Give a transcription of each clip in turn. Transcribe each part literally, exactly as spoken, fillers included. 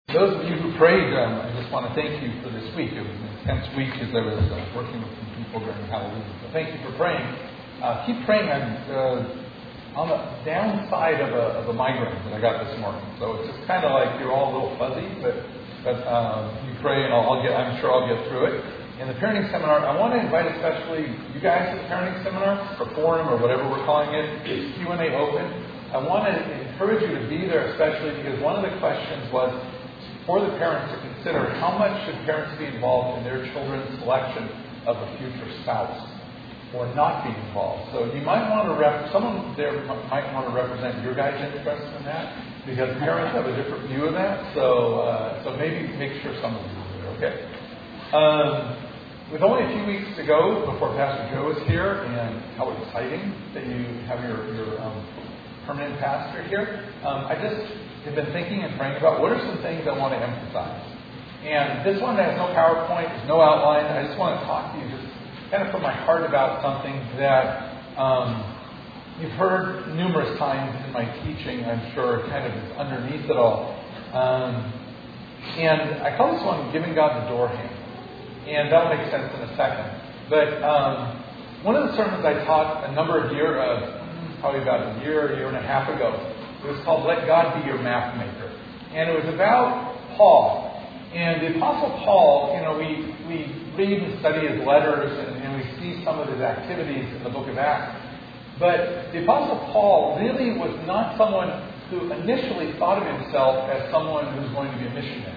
Those of you who prayed, um, I just want to thank you for this week. It was an intense week as I was uh, working with some people during Halloween. So thank you for praying. Uh, keep praying. I'm uh, on the downside of a, of a migraine that I got this morning. So it's just kind of like you're all a little fuzzy, but but um, you pray and I'll, I'll get. I'm sure I'll get through it. In the parenting seminar, I want to invite especially you guys to the parenting seminar or forum or whatever we're calling it. It's Q and A open. I want to encourage you to be there, especially because one of the questions was for the parents to consider how much should parents be involved in their children's selection of a future spouse or not be involved. So you might want to rep, someone there might want to represent your guys' interest in that because parents have a different view of that. So uh, so maybe make sure some of you are there, okay? Um, with only a few weeks to go before Pastor Joe is here, and how exciting that you have your, your um, permanent pastor here, um, I just have been thinking and praying about what are some things I want to emphasize. And this one has no PowerPoint, there's no outline. I just want to talk to you just kind of from my heart about something that um, you've heard numerous times in my teaching, I'm sure, kind of is underneath it all. Um, and I call this one Giving God the Door Handle. And that'll make sense in a second. But um, one of the sermons I taught a number of years, uh, probably about a year, a year and a half ago, it was called Let God Be Your Map Maker. And it was about Paul. And the Apostle Paul, you know, we, we read and study his letters and, and we see some of his activities in the book of Acts. But the Apostle Paul really was not someone who initially thought of himself as someone who's going to be a missionary.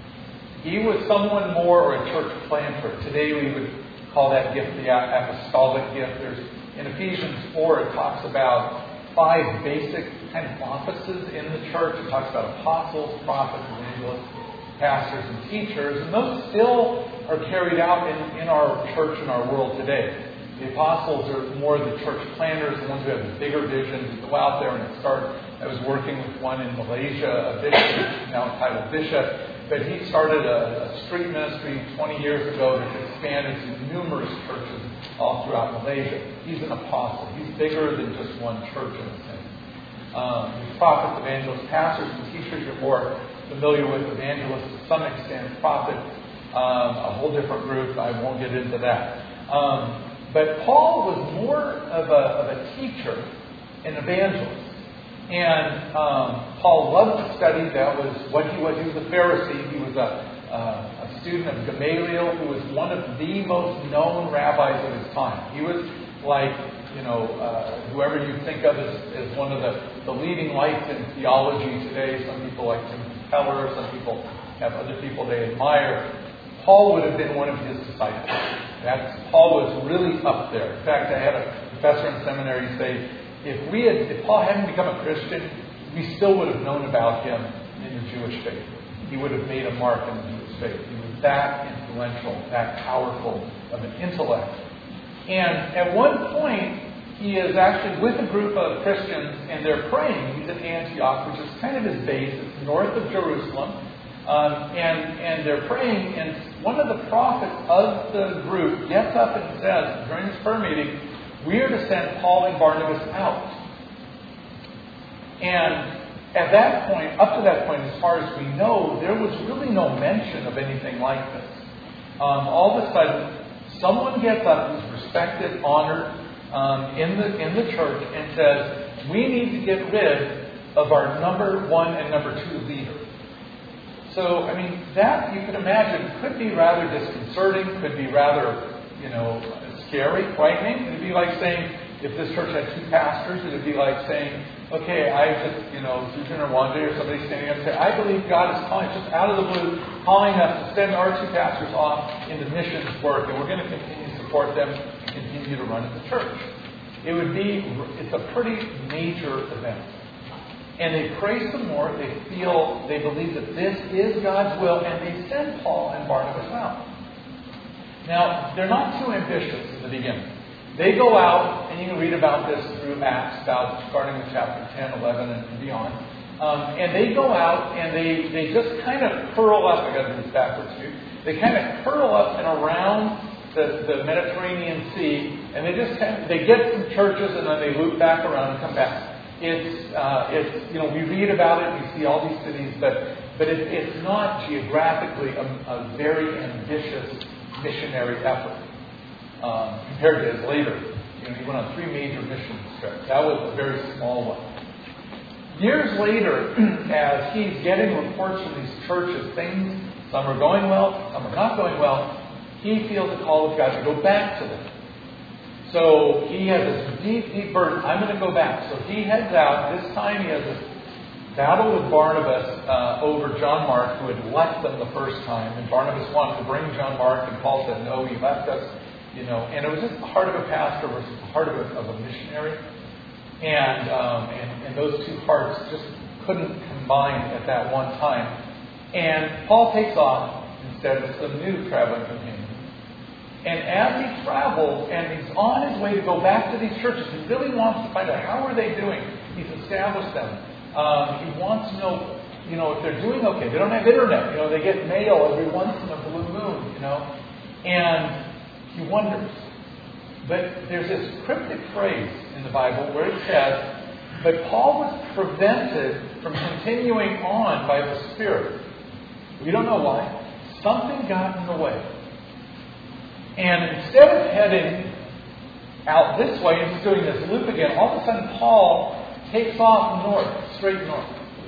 He was someone more, or a church planter. Today we would call that gift the apostolic gift. There's, in Ephesians four, it talks about five basic kind of offices in the church. It talks about apostles, prophets, evangelists, pastors, and teachers. And those still are carried out in, in our church and our world today. The apostles are more the church planners, the ones who have the bigger visions, who go out there and start. I was working with one in Malaysia, a bishop, now titled bishop, but he started a, a street ministry twenty years ago that's expanded to numerous churches all throughout Malaysia. He's an apostle. He's bigger than just one church in a sense. Um, prophets, evangelists, pastors, and teachers you're more familiar with. Evangelists to some extent, prophets, um, a whole different group. I won't get into that. Um, but Paul was more of a, of a teacher, an evangelist. And um, Paul loved to study. That was what he was. He was a Pharisee. He was a, uh, a student of Gamaliel, who was one of the most known rabbis of his time. He was like, you know, uh, whoever you think of as, as one of the, the leading lights in theology today. Some people like Tim Keller. Some people have other people they admire. Paul would have been one of his disciples. That's, Paul was really up there. In fact, I had a professor in seminary say, If we had, if Paul hadn't become a Christian, we still would have known about him in the Jewish faith. He would have made a mark in the Jewish faith. He was that influential, that powerful of an intellect. And at one point, he is actually with a group of Christians, and they're praying. He's at Antioch, which is kind of his base. It's north of Jerusalem. Um, and, and they're praying, and one of the prophets of the group gets up and says, during this prayer meeting, we are to send Paul and Barnabas out. And at that point, up to that point, as far as we know, there was really no mention of anything like this. Um, all of a sudden, someone gets up who's respected, honored um, in the in the church and says, we need to get rid of our number one and number two leader. So, I mean, that, you can imagine, could be rather disconcerting, could be rather, you know, scary, frightening. It'd be like saying, if this church had two pastors, it'd be like saying, okay, I just, you know, Susan or Wanda or somebody standing up and say, I believe God is calling, just out of the blue, calling us to send our two pastors off into missions work, and we're going to continue to support them, continue to run the church. It would be, it's a pretty major event. And they pray some more, they feel, they believe that this is God's will, and they send Paul and Barnabas out. Now, they're not too ambitious in the beginning. They go out, and you can read about this through Acts, about starting with chapter ten, eleven, and beyond. Um, and they go out, and they, they just kind of curl up. I got to do this backwards too. They kind of curl up and around the, the Mediterranean Sea, and they just kind of, they get some churches, and then they loop back around and come back. It's, uh, it's, you know, we read about it, we see all these cities, but, but it, it's not geographically a, a very ambitious missionary effort um, compared to his later. You know, he went on three major mission trips. That was a very small one. Years later, as he's getting reports from these churches, things, some are going well, some are not going well, he feels the call of God to go back to them. So he has this deep, deep burden. I'm going to go back. So he heads out. This time he has this battle with Barnabas uh, over John Mark, who had left them the first time. And Barnabas wanted to bring John Mark, and Paul said, no, he left us. You know, and it was just the heart of a pastor versus the heart of a, of a missionary. And, um, and and those two hearts just couldn't combine at that one time. And Paul takes off instead with some new traveling companions. And as he travels and he's on his way to go back to these churches, he really wants to find out how are they doing. He's established them. Um, he wants to know, you know, if they're doing okay. They don't have internet. You know, they get mail every once in a blue moon, you know. And he wonders. But there's this cryptic phrase in the Bible where it says, but Paul was prevented from continuing on by the Spirit. We don't know why. Something got in the way. And instead of heading out this way and doing this loop again, all of a sudden Paul takes off north, straight north.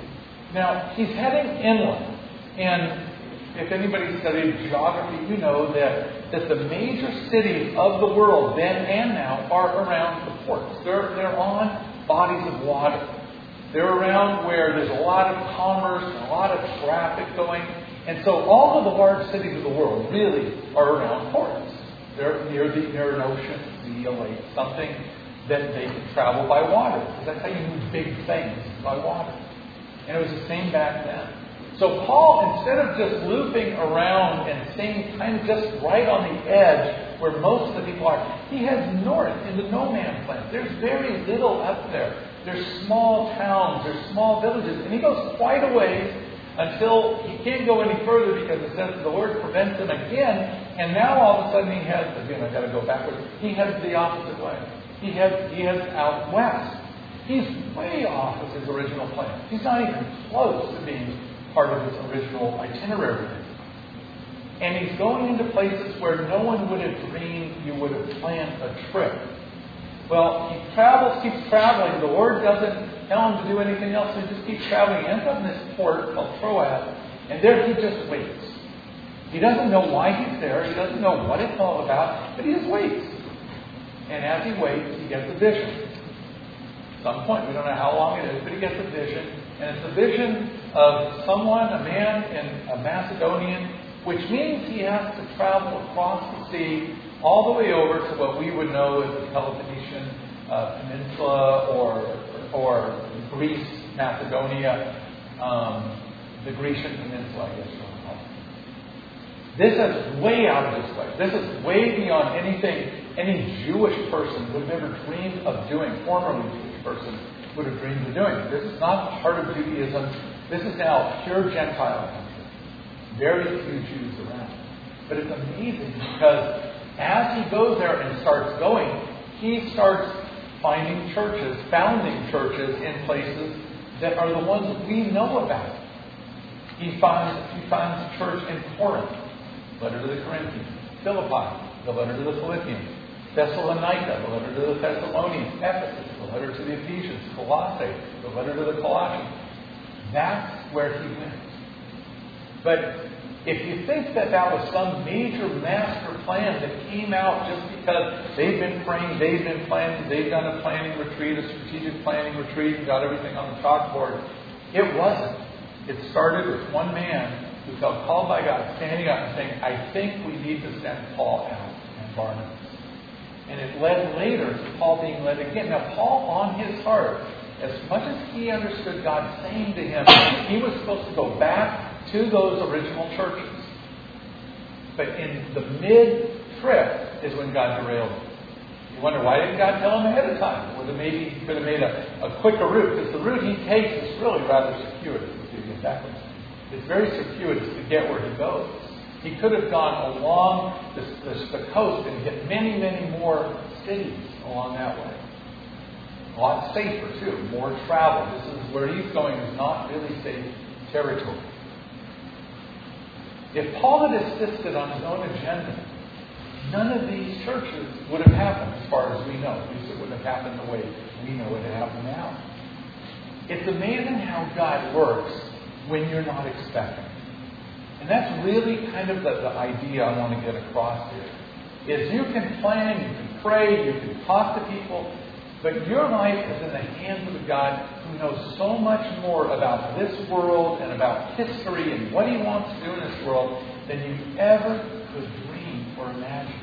Now, he's heading inland. And if anybody studied geography, you know that, that the major cities of the world then and now are around the ports. They're, they're on bodies of water. They're around where there's a lot of commerce and a lot of traffic going. And so all of the large cities of the world really are around ports. They're near, the, near an ocean, sea, a lake, something that they can travel by water. Because that's how you move big things, by water. And it was the same back then. So Paul, instead of just looping around and staying kind of just right on the edge where most of the people are, he heads north into no man's land. There's very little up there. There's small towns, there's small villages. And he goes quite a ways until he can't go any further because it says the Lord prevents him again. And now all of a sudden he heads, again, I've got to go backwards, he heads the opposite way. He heads, he heads out west. He's way off of his original plan. He's not even close to being part of his original itinerary. And he's going into places where no one would have dreamed you would have planned a trip. Well, he travels, keeps traveling. The Lord doesn't tell him to do anything else. He just keeps traveling. He ends up in this port called Troas. And there he just waits. He doesn't know why he's there. He doesn't know what it's all about. But he just waits. And as he waits, he gets a vision. At some point, we don't know how long it is, but he gets a vision. And it's a vision of someone, a man in a Macedonian, which means he has to travel across the sea all the way over to what we would know as the Peloponnesian uh, Peninsula or or Greece, Macedonia, um, the Grecian Peninsula, I guess you want to call it. This is way out of this way. This is way beyond anything any Jewish person would have ever dreamed of doing, formerly Jewish person would have dreamed of doing. This is not the heart of Judaism. This is now a pure Gentile country. Very few Jews around. But it's amazing because as he goes there and starts going, he starts finding churches, founding churches in places that are the ones we know about. He finds, he finds a church in Corinth, letter to the Corinthians, Philippi, the letter to the Philippians, Thessalonica, the letter to the Thessalonians, Ephesus, the letter to the Ephesians, Colossae, the letter to the Colossians. That's where he went. But if you think that that was some major master plan that came out just because they've been praying, they've been planning, they've done a planning retreat, a strategic planning retreat, and got everything on the chalkboard, it wasn't. It started with one man who felt called by God, standing up and saying, I think we need to send Paul out and Barnabas. And it led later to Paul being led again. Now, Paul, on his heart, as much as he understood God saying to him, he was supposed to go back to those original churches. But in the mid-trip is when God derailed him. You wonder, why didn't God tell him ahead of time? Would have maybe he could have made a, a quicker route, because the route he takes is really rather circuitous, if you get backwards. It's very circuitous to get where he goes. He could have gone along this, this, the coast and hit many, many more cities along that way. A lot safer, too. More travel. This is where he's going is not really safe territory. If Paul had insisted on his own agenda, none of these churches would have happened as far as we know. At least it wouldn't have happened the way we know it happened now. It's amazing how God works when you're not expecting. And that's really kind of the, the idea I want to get across here. Is you can plan, you can pray, you can talk to people, but your life is in the hands of a God who knows so much more about this world and about history and what He wants to do in this world than you ever could dream or imagine.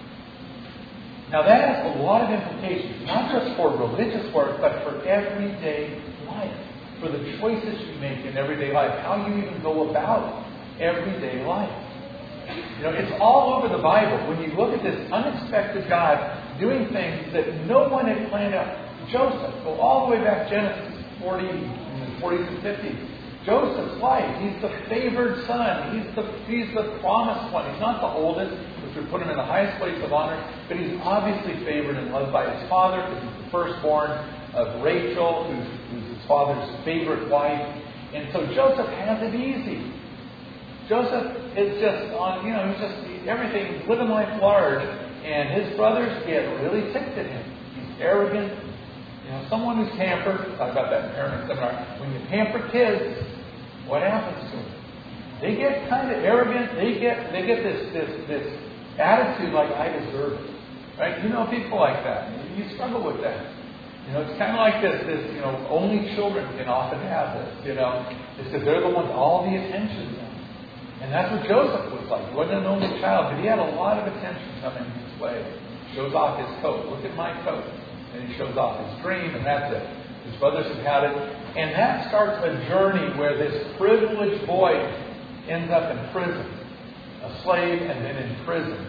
Now that has a lot of implications, not just for religious work, but for everyday life, for the choices you make in everyday life, how you even go about everyday life. You know, it's all over the Bible. When you look at this unexpected God doing things that no one had planned out. Joseph, go all the way back Genesis forty, in the forties and fifties. Joseph's life, he's the favored son. He's the he's the promised one. He's not the oldest, which would put him in the highest place of honor, but he's obviously favored and loved by his father because he's the firstborn of Rachel, who's, who's his father's favorite wife. And so Joseph has it easy. Joseph is just on, you know, he's just, everything, living life large. And his brothers get really ticked at him. He's arrogant. You know, someone who's pampered, we talked about that in parenting seminar. When you pamper kids, what happens to them? They get kind of arrogant. They get they get this this this attitude like, I deserve it. Right? You know people like that. You struggle with that. You know, it's kind of like this, this, you know, only children can often have this, you know. It's because they're the ones, all the attention. And that's what Joseph was like. He wasn't an only child, but he had a lot of attention coming his way. Shows off his coat. Look at my coat. And he shows off his dream, and that's it. His brothers have had it. And that starts a journey where this privileged boy ends up in prison. A slave and then in prison.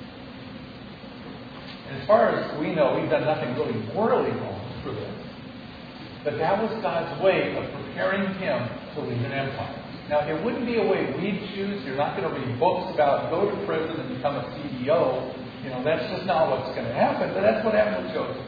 And as far as we know, he's done nothing really morally wrong for this. But that was God's way of preparing him to lead an empire. Now, it wouldn't be a way we'd choose. You're not going to read books about go to prison and become a C E O. You know, that's just not what's going to happen. But that's what happened with Joseph.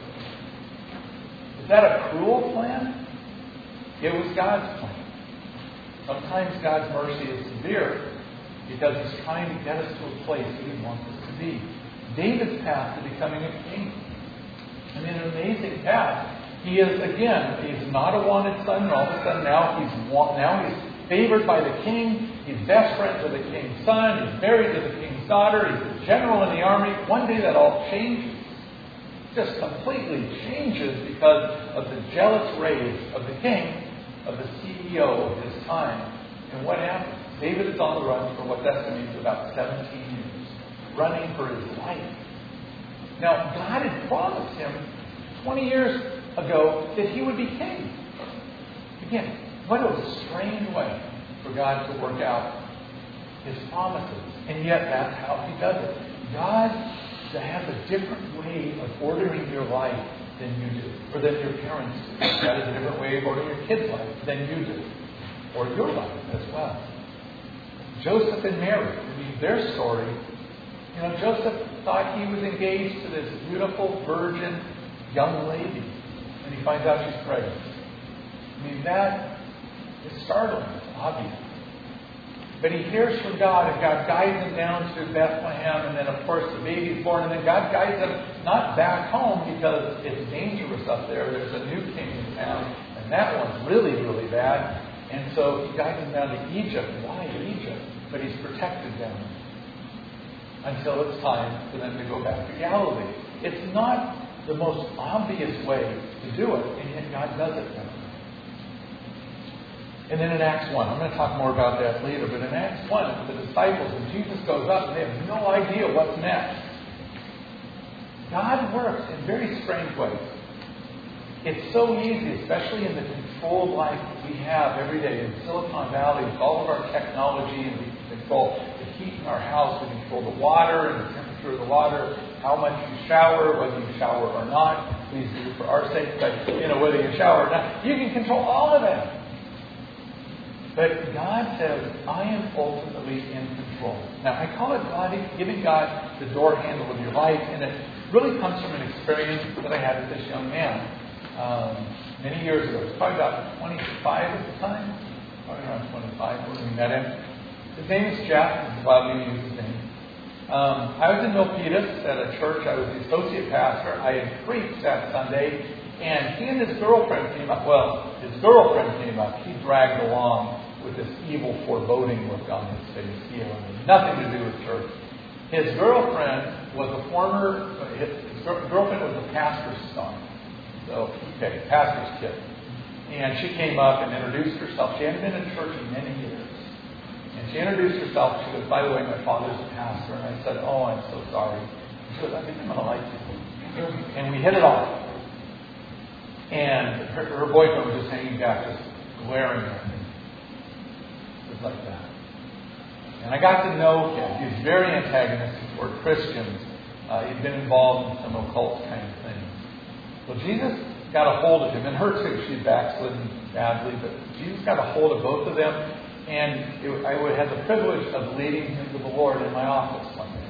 Is that a cruel plan? It was God's plan. Sometimes God's mercy is severe because He's trying to get us to a place that He wants us to be. David's path to becoming a king. I mean, an amazing path. He is, again, he's not a wanted son, and all of a sudden now he's now he's favored by the king. He's best friends with the king's son. He's married to the king's daughter. He's a general in the army. One day that all changes. Just completely changes because of the jealous rage of the king, of the C E O of his time. And what happens? David is on the run for what's estimated about seventeen years, running for his life. Now, God had promised him twenty years ago that he would be king. Again, what a strange way for God to work out His promises. And yet that's how He does it. God has a different way of ordering your life than you do, or than your parents do. God has a different way of ordering your kids' life than you do, or your life as well. Joseph and Mary, I mean, their story, you know, Joseph thought he was engaged to this beautiful, virgin, young lady, and he finds out she's pregnant. I mean, that is startling. It's obvious. But he hears from God, and God guides him down to Bethlehem, and then, of course, the baby's born, and then God guides him not back home because it's dangerous up there. There's a new king in town, and that one's really, really bad. And so he guides him down to Egypt. Why Egypt? But he's protected down there until it's time for them to go back to Galilee. It's not the most obvious way to do it, and yet God does it that way. And then in Acts one, I'm going to talk more about that later, but in Acts one, the disciples, and Jesus goes up, and they have no idea what's next. God works in very strange ways. It's so easy, especially in the controlled life that we have every day in Silicon Valley, with all of our technology, and we can control the heat in our house, we control the water and the temperature of the water, how much you shower, whether you shower or not. Please do it for our sake, but you know, whether you shower or not, you can control all of that. But God says, I am ultimately in control. Now, I call it God, giving God the door handle of your life, and it really comes from an experience that I had with this young man. um, many years ago. He was probably about twenty-five at the time, probably around twenty-five when we met him. His name is Jeff. I'm glad we use his name. Um, I was in Milpitas at a church. I was the associate pastor. I had preached that Sunday, and he and his girlfriend came up. Well, his girlfriend came up. He dragged along with this evil, foreboding look on his face. He had nothing to do with church. His girlfriend was a former, his girlfriend was a pastor's son. So, okay, pastor's kid. And she came up and introduced herself. She hadn't been in church in many years. And she introduced herself. She goes, by the way, my father's a pastor. And I said, oh, I'm so sorry. She goes, I think I'm going to like you. And we hit it off. And her, her boyfriend was just hanging back, just glaring at me. It was like that. And I got to know him. He was very antagonistic toward Christians. Uh, he'd been involved in some occult kind of things. Well, Jesus got a hold of him, and her too. She'd backslidden badly, but Jesus got a hold of both of them. And it, I would have the privilege of leading him to the Lord in my office one day.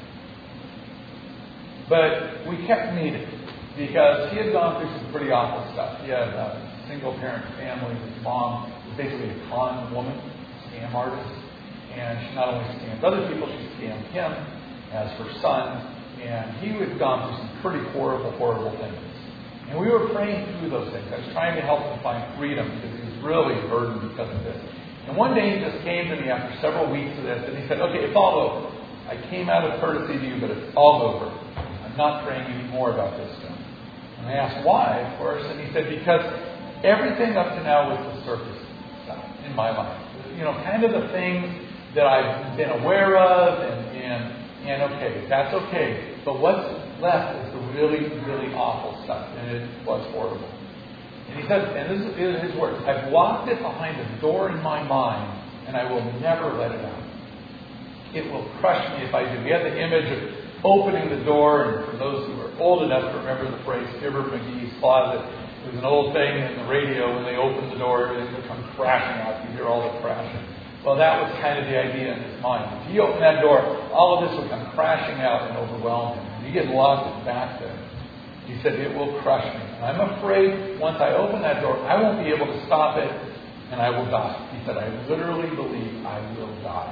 But we kept meeting because he had gone through some pretty awful stuff. He had a single-parent family. His mom was basically a con woman, scam artist. And she not only scammed other people, she scammed him as her son. And he had gone through some pretty horrible, horrible things. And we were praying through those things. I was trying to help him find freedom because he was really burdened because of this. And one day he just came to me after several weeks of this, and he said, okay, it's all over. I came out of courtesy to you, but it's all over. I'm not praying anymore about this stuff. And I asked why, of course, and he said, because everything up to now was the surface stuff in my life. You know, kind of the things that I've been aware of, and, and, and okay, that's okay. But what's left is the really, really awful stuff, and it was horrible. And he said, and this is his words, I've locked it behind a door in my mind, and I will never let it out. It will crush me if I do. He had the image of opening the door, and for those who are old enough to remember the phrase Fibber McGee's closet, it was an old thing in the radio when they opened the door, it would come crashing out. You hear all the crashing. Well, that was kind of the idea in his mind. If he opened that door, all of this would come crashing out and overwhelm him. And he had locked it back there. He said, it will crush me. And I'm afraid once I open that door, I won't be able to stop it, and I will die. He said, I literally believe I will die.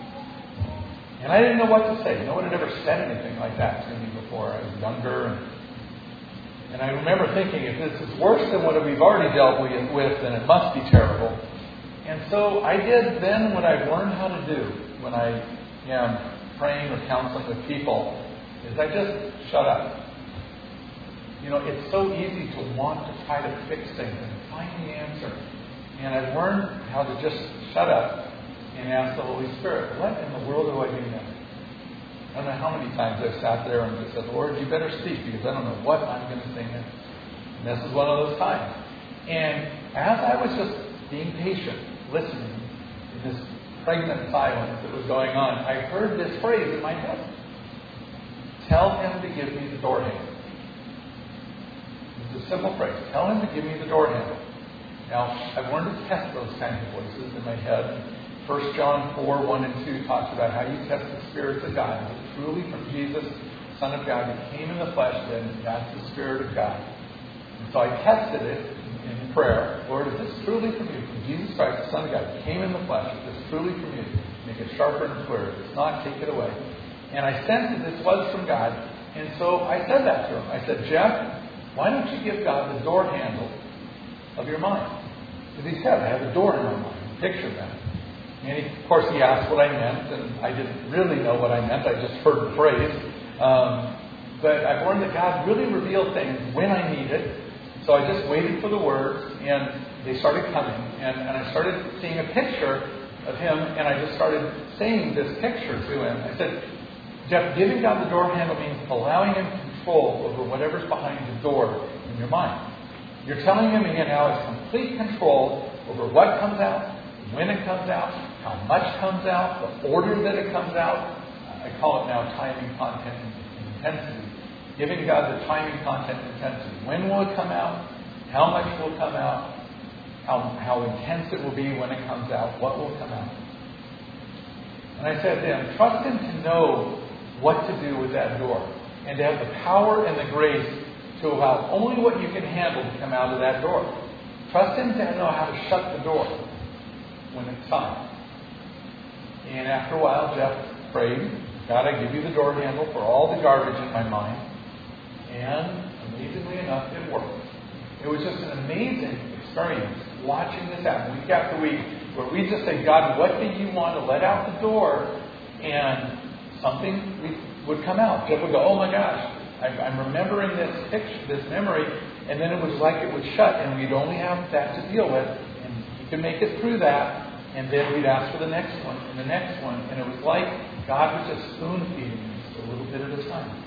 And I didn't know what to say. No one had ever said anything like that to me before. I was younger. And, and I remember thinking, if this is worse than what we've already dealt with, then it must be terrible. And so I did then what I've learned how to do when I am praying or counseling with people, is I just shut up. You know, it's so easy to want to try to fix things and find the answer. And I've learned how to just shut up and ask the Holy Spirit, what in the world do I do now? I don't know how many times I've sat there and just said, Lord, you better speak, because I don't know what I'm going to say next. And this is one of those times. And as I was just being patient, listening to this pregnant silence that was going on, I heard this phrase in my head. Tell him to give me the door handle. It's a simple phrase. Tell him to give me the door handle. Now, I've learned to test those kinds of voices in my head. First John four, one and two talks about how you test the spirits of God. Is it truly from Jesus, Son of God, who came in the flesh, then that's the Spirit of God. And so I tested it in prayer. Lord, is this truly from you? From Jesus Christ, the Son of God, who came in the flesh. Is this truly from you? Make it sharper and clearer. If it's not, take it away. And I sensed that this was from God. And so I said that to him. I said, Jeff, why don't you give God the door handle of your mind? Because he said, I have a door in my mind. Picture that. And he, of course, he asked what I meant, and I didn't really know what I meant. I just heard the phrase. Um, but I've learned that God really reveals things when I need it. So I just waited for the words, and they started coming. And, and I started seeing a picture of him, and I just started saying this picture to him. I said, Jeff, giving God the door handle means allowing him control over whatever's behind the door in your mind. You're telling him he now has complete control over what comes out, when it comes out, how much comes out, the order that it comes out. I call it now timing, content, and intensity. Giving God the timing, content, and intensity. When will it come out? How much will come out? How, how intense it will be when it comes out? What will come out? And I said to him, trust him to know what to do with that door, and to have the power and the grace to allow only what you can handle to come out of that door. Trust Him to know how to shut the door when it's time. And after a while, Jeff prayed, God, I give you the door handle for all the garbage in my mind. And amazingly enough, it worked. It was just an amazing experience watching this happen week after week, where we just say, God, what do you want to let out the door? And something would come out. Jeff would go, oh my gosh, I'm remembering this picture, this memory, and then it was like it would shut, and we'd only have that to deal with, and you could make it through that, and then we'd ask for the next one, and the next one, and it was like God was just spoon-feeding us a little bit at a time.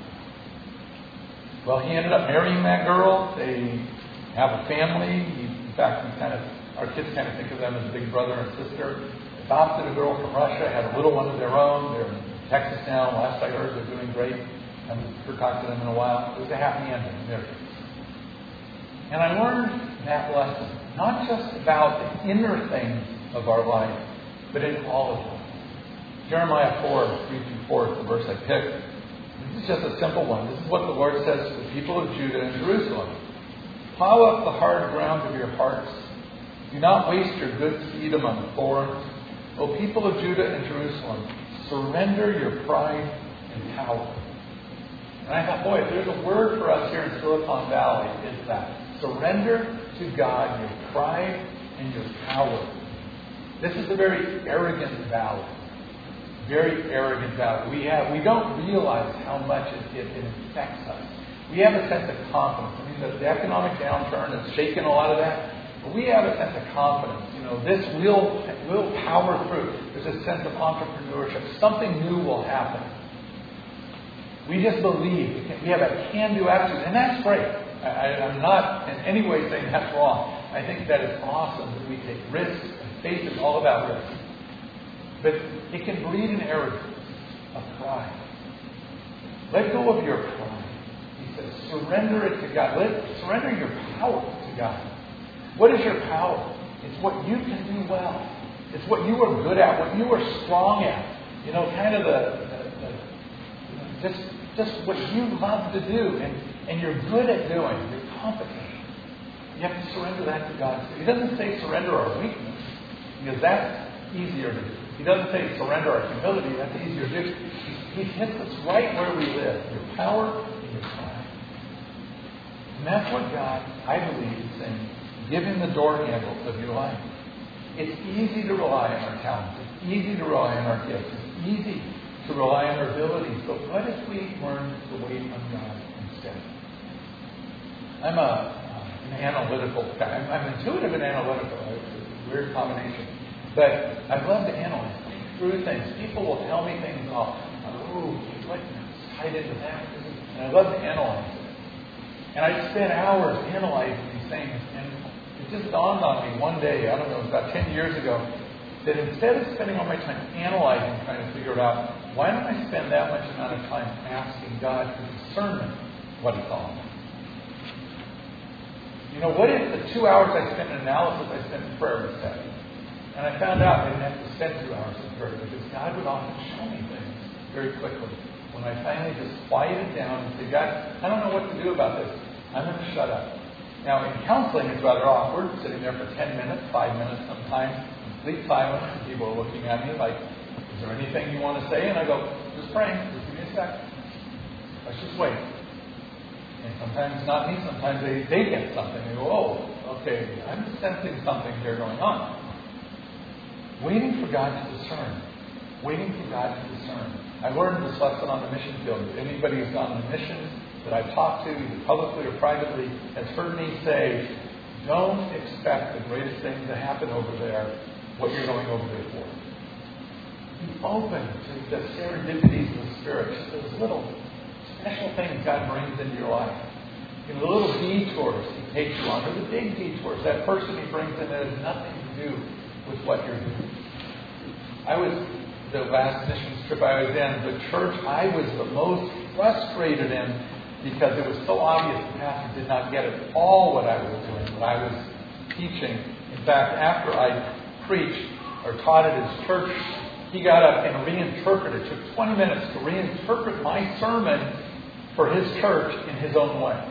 Well, he ended up marrying that girl. They have a family. He, in fact, we kind of, our kids kind of think of them as big brother and sister. Adopted a girl from Russia, had a little one of their own. They're in Texas now. Last I heard, they're doing great. I haven't talked to them in a while. It was a happy ending in their case. And I learned that lesson, not just about the inner things of our life, but in all of them. Jeremiah four, three through four is the verse I picked. This is just a simple one. This is what the Lord says to the people of Judah and Jerusalem. Plow up the hard ground of your hearts. Do not waste your good seed among thorns. O people of Judah and Jerusalem, surrender your pride and power. And I thought, boy, if there's a word for us here in Silicon Valley, it's that. Surrender to God your pride and your power. This is a very arrogant valley. Very arrogant valley. We have, we don't realize how much it, it, it affects us. We have a sense of confidence. I mean, the, the economic downturn has shaken a lot of that. But we have a sense of confidence. You know, this will, will power through. There's a sense of entrepreneurship. Something new will happen. We just believe. We have a can-do attitude. And that's great. I, I'm not in any way saying that's wrong. I think that is awesome that we take risks, and faith is all about risk. But it can breed an arrogance of pride. Let go of your pride. He says, surrender it to God. Let surrender your power to God. What is your power? It's what you can do well. It's what you are good at, what you are strong at. You know, kind of the, the, the you know, just just what you love to do and, and you're good at doing. You're competent. You have to surrender that to God. He doesn't say surrender our weakness, because that's easier to do. He doesn't say surrender our humility. That's easier to do. He, he hits us right where we live. Your power and your pride. And that's what God, I believe, is saying. Give Him the door handle of your life. It's easy to rely on our talents. It's easy to rely on our gifts. It's easy to rely on our abilities. But what if we learn to wait on God instead? I'm a, uh, an analytical guy. I'm, I'm intuitive and analytical. It's a weird combination. But I love to analyze, think through things. People will tell me things. Oh, oh what tied into that? And I love to analyze it. And I spend hours analyzing these things. And it just dawned on me one day, I don't know, it was about ten years ago, that instead of spending all my time analyzing, trying to figure it out, why don't I spend that much amount of time asking God for discernment what He's all about? You know, what if the two hours I spent in analysis, I spent in prayer instead? And I found out I didn't have to spend two hours in prayer, because God would often show me things very quickly. When I finally just quieted down and said, God, I don't know what to do about this. I'm going to shut up. Now, in counseling, it's rather awkward, sitting there for ten minutes, five minutes sometimes, complete silence, and people are looking at me like, is there anything you want to say? And I go, just praying, just give me a second. Let's just wait. And sometimes not me, sometimes they, they get something. They go, oh, okay, I'm sensing something here going on. Waiting for God to discern. Waiting for God to discern. I learned this lesson on the mission field. If anybody who's gone on a mission that I've talked to, either publicly or privately, has heard me say, don't expect the greatest thing to happen over there, what you're going over there for. Be open to the serendipities of the Spirit, just those little special things God brings into your life. You know, the little detours He takes you on, or the big detours, that person He brings in that has nothing to do with what you're doing. I was, the last missions trip I was in, the church I was the most frustrated in, because it was so obvious the pastor did not get it all what I was doing, what I was teaching. In fact, after I preached or taught at his church, he got up and reinterpreted. It took twenty minutes to reinterpret my sermon for his church in his own way.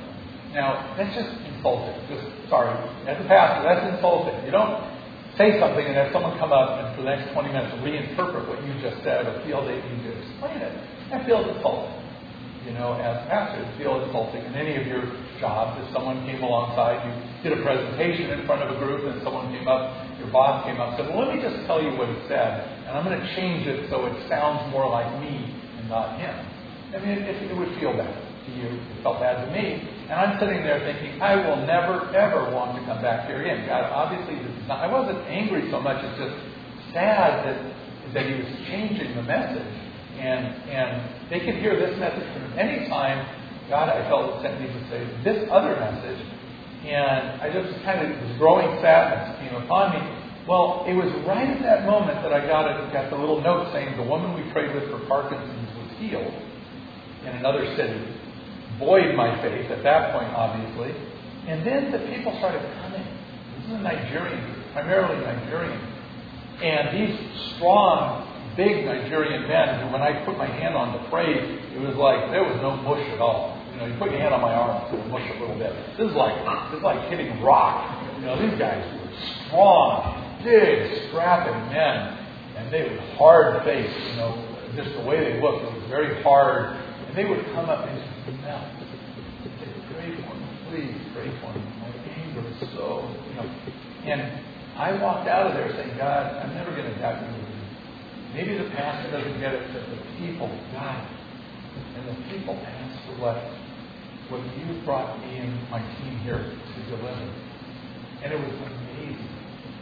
Now, that's just insulting. Just, sorry, as a pastor, that's insulting. You don't say something and have someone come up and for the next twenty minutes reinterpret what you just said or feel they need to explain it. That feels insulting. You know, as a pastor, it feels insulting in any of your jobs. If someone came alongside, you did a presentation in front of a group and someone came up, your boss came up and said, well, let me just tell you what he said, and I'm going to change it so it sounds more like me and not him. I mean, it, it would feel bad to you. It felt bad to me. And I'm sitting there thinking, I will never, ever want to come back here again. God, obviously, this is not, I wasn't angry so much. It's just sad that, that he was changing the message. And and they could hear this message from any time. God, I felt sent me to say this other message. And I just kind of, this growing sadness came upon me. Well, it was right at that moment that I got a, got the little note saying the woman we prayed with for Parkinson's was healed in another city. Buoyed my faith at that point, obviously. And then the people started coming. This is a Nigerian group, primarily Nigerian. And these strong, big Nigerian men, who when I put my hand on to pray, it was like there was no mush at all. You know, you put your hand on my arm, it would mush a little bit. This is like this is like hitting rock. You know, these guys were strong, big, strapping men, and they were hard faced. You know, just the way they looked, it was very hard. And they would come up and just melt. They'd say, pray for me, please pray for me. My anger is so, you know. And I walked out of there saying, God, I'm never going to doubt you. Maybe the pastor doesn't get it, but the people got it. And the people asked for what, what you brought me and my team here to deliver. And it was amazing.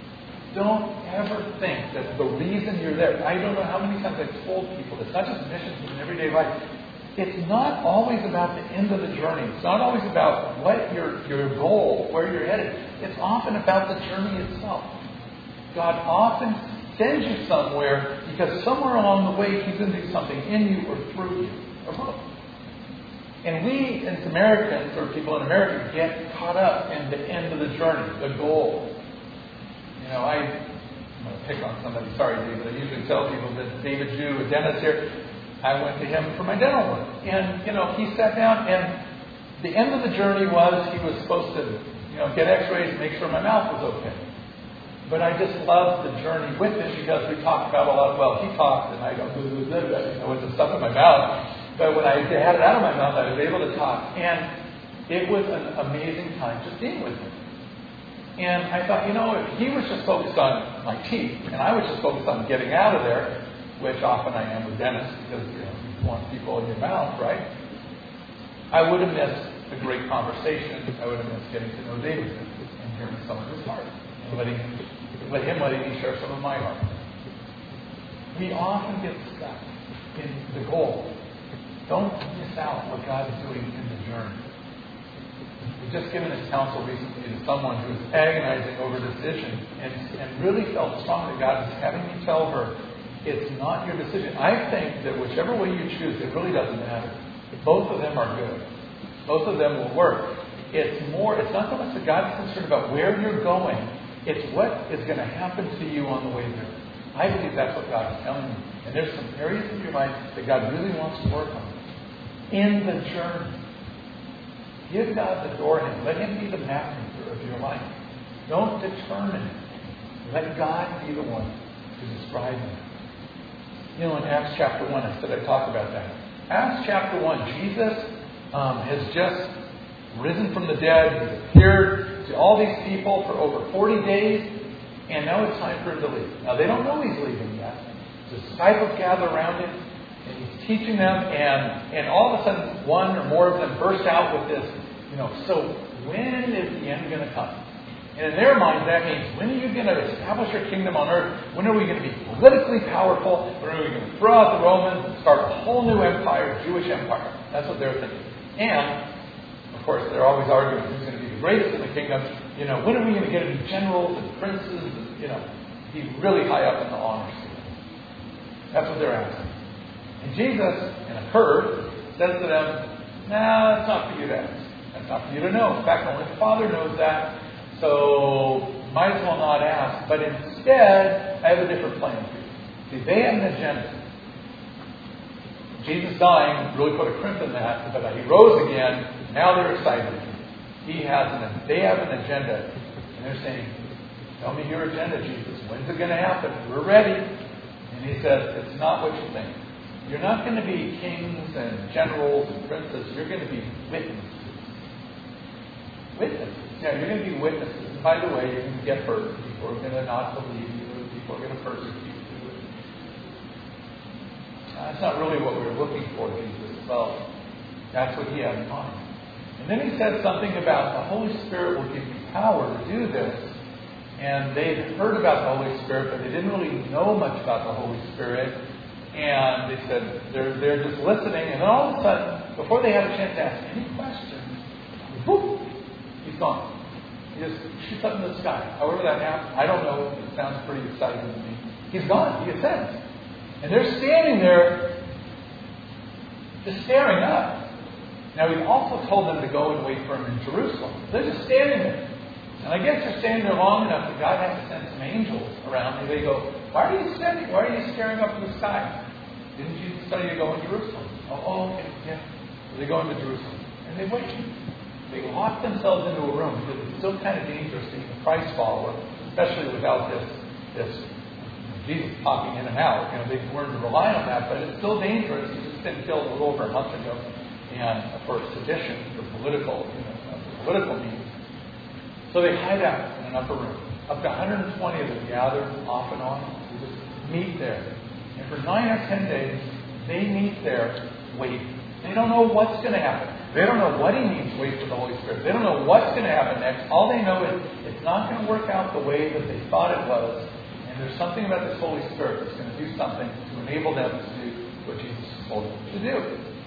Don't ever think that the reason you're there, I don't know how many times I've told people, it's not just missions, but in everyday life. It's not always about the end of the journey. It's not always about what your, your goal, where you're headed. It's often about the journey itself. God often sends you somewhere because somewhere along the way He's going to do something in you or through you, or both. And we, as Americans, or people in America, get caught up in the end of the journey, the goal. You know, I, I'm going to pick on somebody. Sorry, David. I usually tell people that David Jew, a dentist here, I went to him for my dental work. And, you know, he sat down, and the end of the journey was he was supposed to, you know, get x-rays and make sure my mouth was okay. But I just loved the journey with him because we talked about a lot of, well, he talked, and I go, blah, blah, blah, blah, you know, with the stuff in my mouth. But when I had it out of my mouth, I was able to talk. And it was an amazing time just being with him. And I thought, you know, if he was just focused on my teeth, and I was just focused on getting out of there, which often I am with dentists because, you know, you want people in your mouth, right? I would have missed a great conversation. I would have missed getting to know David and hearing some of his heart. And letting, let him letting me share some of my heart. We often get stuck in the goal. Don't miss out what God is doing in the journey. We've just given this counsel recently to someone who was agonizing over a decision and, and really felt strong that God was having me tell her, it's not your decision. I think that whichever way you choose, it really doesn't matter. Both of them are good. Both of them will work. It's more, it's not so much that God's concerned about where you're going. It's what is going to happen to you on the way there. I believe that's what God is telling you. And there's some areas in your life that God really wants to work on. In the journey. Give God the door him. Let Him be the map maker of your life. Don't determine it. Let God be the one to describe it. You know, in Acts chapter one, I said I'd talk about that. Acts chapter one, Jesus um, has just risen from the dead. He's appeared to all these people for over forty days, and now it's time for him to leave. Now, they don't know he's leaving yet. The disciples gather around him, and he's teaching them, and, and all of a sudden, one or more of them burst out with this, you know, so when is the end going to come? And in their minds, that means, when are you going to establish your kingdom on earth? When are we going to be politically powerful? When are we going to throw out the Romans and start a whole new empire, Jewish empire? That's what they're thinking. And, of course, they're always arguing who's going to be the greatest in the kingdom. You know, when are we going to get any generals and princes? And, you know, be really high up in the honor scale. That's what they're asking. And Jesus, in a curve, says to them, nah, that's not for you to ask. That's not for you to know. In fact, only the Father knows that. So, might as well not ask. But instead, I have a different plan for you. See, they had an agenda. Jesus dying really put a crimp in that, but he rose again. Now they're excited. He has an, they have an agenda, and they're saying, tell me your agenda, Jesus. When's it going to happen? We're ready. And he says, it's not what you think. You're not going to be kings and generals and princes. You're going to be witnesses. Witnesses. Yeah, you're going to be witnesses. And by the way, you're going to get hurt. People are going to not believe you. People are going to persecute you. That's not really what we were looking for, Jesus. Well, that's what he had in mind. And then he said something about the Holy Spirit will give you power to do this. And they'd heard about the Holy Spirit, but they didn't really know much about the Holy Spirit. And they said they're, they're just listening. And then all of a sudden, before they had a chance to ask any questions, whoop, he's gone. He just shoots up in the sky. However that happened, I don't know. It sounds pretty exciting to me. He's gone. He ascends. And they're standing there just staring up. Now, he also told them to go and wait for him in Jerusalem. They're just standing there. And I guess they're standing there long enough that God has to send some angels around. And they go, why are you standing? Why are you staring up in the sky? Didn't Jesus tell you to go in Jerusalem? Oh, oh okay, yeah. So they go into Jerusalem. And they wait. They lock themselves into a room because it's still kind of dangerous to be a Christ follower, especially without this, this Jesus popping in and out. You know, they weren't to rely on that, but it's still dangerous. He's just been killed a little over a month ago, and for sedition, for political, you know, for political means. So they hide out in an upper room. Up to one hundred twenty of them gather off and on. They just meet there, and for nine or ten days, they meet there, waiting. They don't know what's going to happen. They don't know what he means, wait for the Holy Spirit. They don't know what's going to happen next. All they know is it's not going to work out the way that they thought it was. And there's something about this Holy Spirit that's going to do something to enable them to do what Jesus told them to do.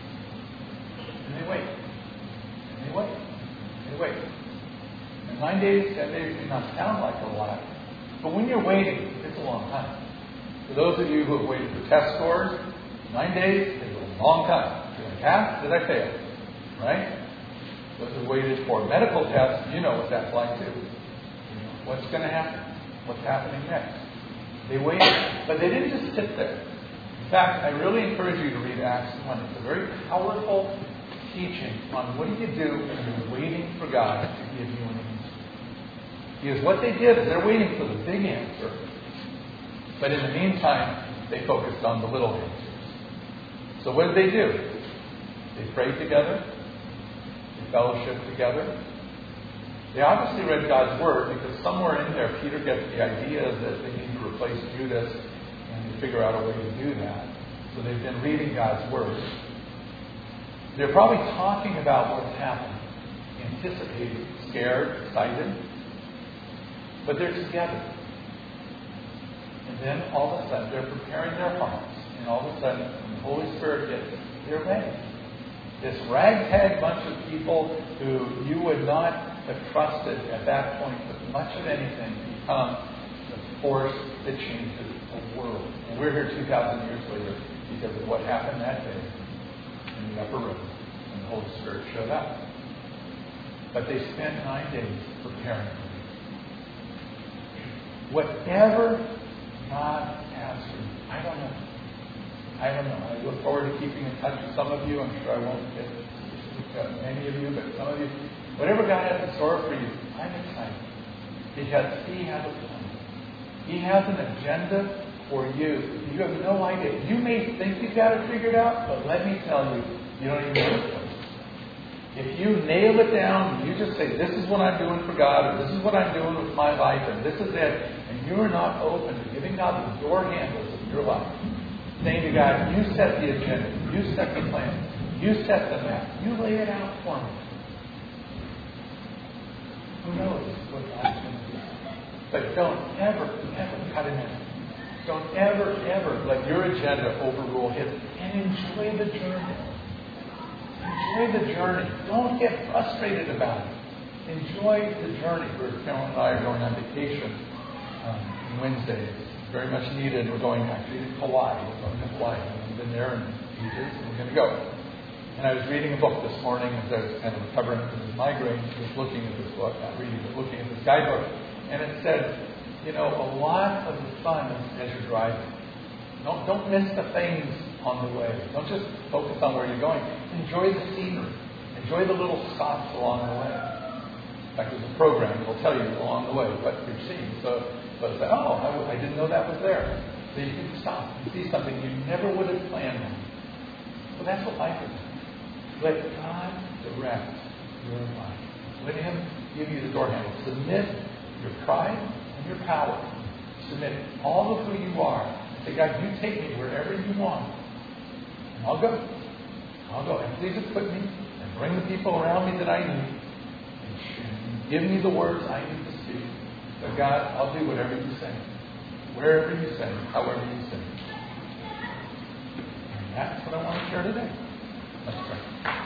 And they wait. And they wait. And they wait. And nine days, ten days may not sound like a lot. But when you're waiting, it's a long time. For those of you who have waited for test scores, nine days is a long time. Did I pass? Did I fail? Right? Those who waited for medical tests, you know what that's like too. You know, what's going to happen? What's happening next? They waited, but they didn't just sit there. In fact, I really encourage you to read Acts one. It's a very powerful teaching on what do you do when you're waiting for God to give you an answer. Because what they did is they're waiting for the big answer, but in the meantime, they focused on the little answers. So what did they do? They prayed together. Fellowship together. They obviously read God's Word because somewhere in there Peter gets the idea that they need to replace Judas and they figure out a way to do that. So they've been reading God's Word. They're probably talking about what's happened, anticipating, scared, excited, but they're together. And then all of a sudden they're preparing their hearts, and all of a sudden when the Holy Spirit hits, they're ready. This ragtag bunch of people who you would not have trusted at that point, but much of anything, become the force that changes the world. And we're here two thousand years later because of what happened that day in the upper room when the Holy Spirit showed up. But they spent nine days preparing for it. Whatever God has for you, I don't know. I don't know. I look forward to keeping in touch with some of you. I'm sure I won't get to many of you, but some of you. Whatever God has in store for you, I'm excited. Because He has a plan. He has an agenda for you. You have no idea. You may think you've got it figured out, but let me tell you, you don't even know it. If you nail it down, and you just say, this is what I'm doing for God, or this is what I'm doing with my life, and this is it, and you're not open to giving God the door handles of your life, saying to God, you set the agenda, you set the plan, you set the map, you lay it out for me. Who knows what God's going to do? But don't ever, ever cut it in. Don't ever, ever let your agenda overrule His. And enjoy the journey. Enjoy the journey. Don't get frustrated about it. Enjoy the journey. Where Carolyn and I are going on vacation um, on Wednesday. Very much needed. We're going actually to Kauai. We're going to Hawaii. We've been there in ages, and we're going to go. And I was reading a book this morning as I was kind of recovering from the migraine. I was looking at this book, not reading, but looking at this guidebook. And it said, you know, a lot of the fun is as you're driving. Don't, don't miss the things on the way. Don't just focus on where you're going. Enjoy the scenery. Enjoy the little stops along the way. fact, there's a program that will tell you along the way what you're seeing. So, so say, oh, I, w- I didn't know that was there. So you can stop and see something you never would have planned on. So that's what life is. Let God direct your life. Let Him give you the door handle. Submit your pride and your power. Submit all of who you are. Say, God, you take me wherever you want. And I'll go. I'll go. And please equip me and bring the people around me that I need. And give me the words I need to speak. But God, I'll do whatever you say. Wherever you say, however you say. And that's what I want to share today. Let's pray.